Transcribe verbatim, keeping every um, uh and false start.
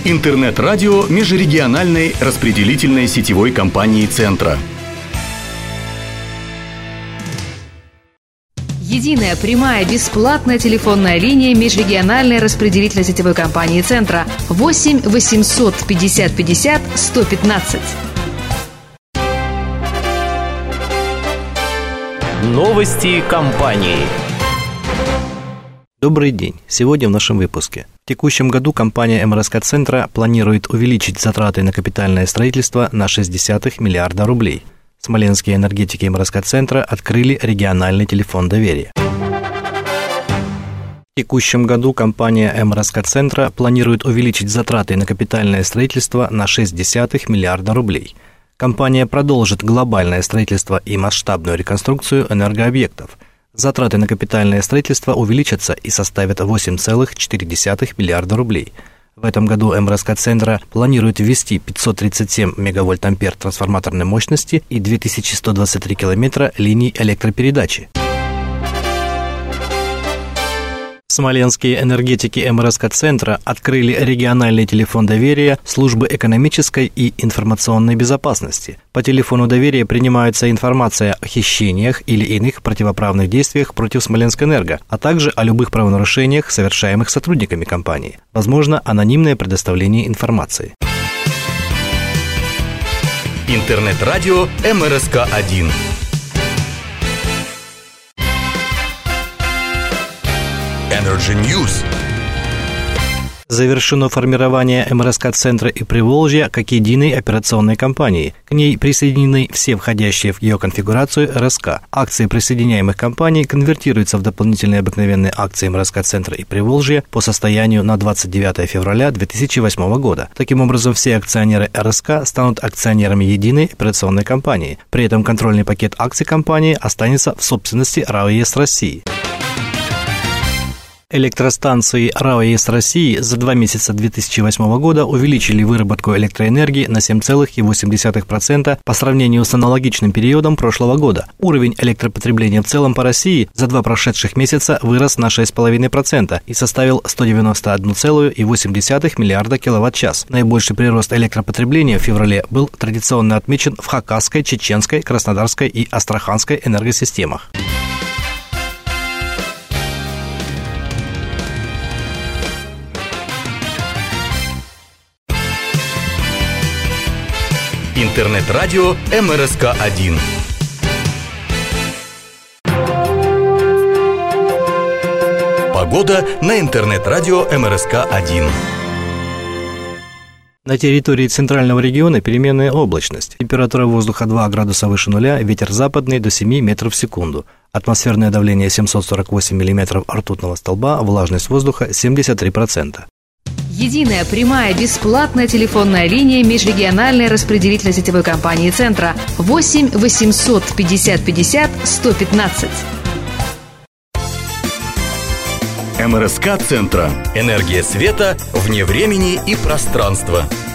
Интернет-радио межрегиональной распределительной сетевой компании «Центра». Единая прямая бесплатная телефонная линия межрегиональной распределительной сетевой компании «Центра» восемь восемьсот пятьдесят пятьдесят сто пятнадцать. Новости компании. Добрый день. Сегодня в нашем выпуске. В текущем году компания эм эр эс ка-Центра планирует увеличить затраты на капитальное строительство на шесть десятых миллиарда рублей. Смоленские энергетики эм эр эс ка-Центра открыли региональный телефон доверия. В текущем году компания эм эр эс ка-Центра планирует увеличить затраты на капитальное строительство на шесть десятых миллиарда рублей. Компания продолжит глобальное строительство и масштабную реконструкцию энергообъектов. Затраты на капитальное строительство увеличатся и составят восемь целых четыре десятых миллиарда рублей. В этом году эм эр эс ка-Центра планирует ввести пятьсот тридцать семь мегавольт-ампер трансформаторной мощности и две тысячи сто двадцать три километра линий электропередачи. Смоленские энергетики эм эр эс ка-Центра открыли региональный телефон доверия службы экономической и информационной безопасности. По телефону доверия принимается информация о хищениях или иных противоправных действиях против Смоленскэнерго, а также о любых правонарушениях, совершаемых сотрудниками компании. Возможно анонимное предоставление информации. Интернет-радио эм эр эс ка один. Energy News. Завершено формирование эм эр эс ка-Центра и Приволжья как единой операционной компании. К ней присоединены все входящие в ее конфигурацию эр эс ка. Акции присоединяемых компаний конвертируются в дополнительные обыкновенные акции эм эр эс ка-Центра и Приволжья по состоянию на двадцать девятое февраля две тысячи восьмого года. Таким образом, все акционеры эр эс ка станут акционерами единой операционной компании. При этом контрольный пакет акций компании останется в собственности РАО ЕС России. Электростанции РАО ЕС России за два месяца две тысячи восьмого года увеличили выработку электроэнергии на семь целых восемь десятых процента по сравнению с аналогичным периодом прошлого года. Уровень электропотребления в целом по России за два прошедших месяца вырос на шесть целых пять десятых процента и составил сто девяносто один целых восемь десятых миллиарда киловатт-час. Наибольший прирост электропотребления в феврале был традиционно отмечен в Хакасской, Чеченской, Краснодарской и Астраханской энергосистемах. Интернет-радио эм эр эс ка один. Погода на интернет-радио эм эр эс ка один. На территории центрального региона переменная облачность. Температура воздуха два градуса выше нуля, ветер западный до семи метров в секунду. Атмосферное давление семьсот сорок восемь миллиметров ртутного столба, влажность воздуха семьдесят три процента. Единая прямая бесплатная телефонная линия межрегиональной распределительной сетевой компании «Центра» восемь восемьсот пятьдесят пятьдесят сто пятнадцать. эм эр эс ка-Центра. Энергия света вне времени и пространства.